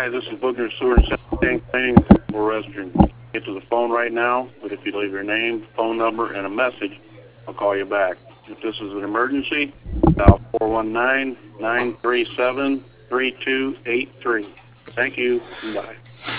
Hi, this is Boogner Sewer and Sanitary Cleaning for Western. Get to the phone right now, but if you leave your name, phone number, and a message, I'll call you back. If this is an emergency, dial 419-937-3283. Thank you, and bye.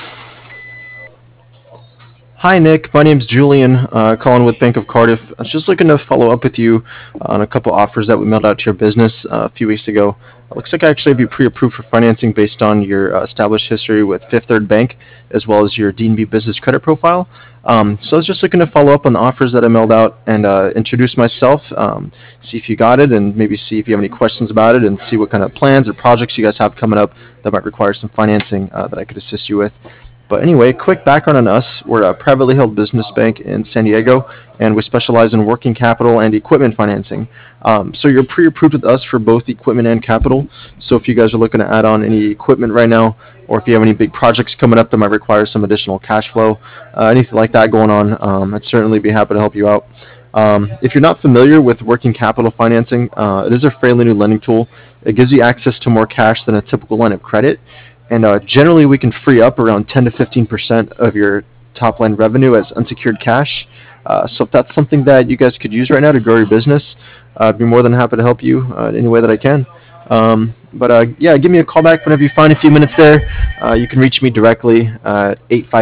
Hi, Nick. My name's Julian, calling with Bank of Cardiff. I was just looking to follow up with you on a couple offers that we mailed out to your business a few weeks ago. It looks like I actually have you pre-approved for financing based on your established history with Fifth Third Bank, as well as your D&B business credit profile. So I was just looking to follow up on the offers that I mailed out and introduce myself, see if you got it, and maybe see if you have any questions about it, and see what kind of plans or projects you guys have coming up that might require some financing that I could assist you with. But anyway, quick background on us. We're a privately held business bank in San Diego, and we specialize in working capital and equipment financing. So you're pre-approved with us for both equipment and capital. So if you guys are looking to add on any equipment right now, or if you have any big projects coming up that might require some additional cash flow, anything like that going on, I'd certainly be happy to help you out. If you're not familiar with working capital financing, it is a fairly new lending tool. It gives you access to more cash than a typical line of credit, and generally we can free up around 10 to 15% of your top line revenue as unsecured cash. So if that's something that you guys could use right now to grow your business, I'd be more than happy to help you any way that I can. But yeah, give me a call back whenever you find a few minutes there. You can reach me directly at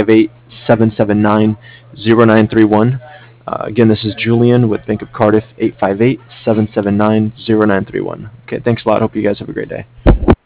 858-779-0931. Again, this is Julian with Bank of Cardiff, 858-779-0931. Okay, thanks a lot. Hope you guys have a great day.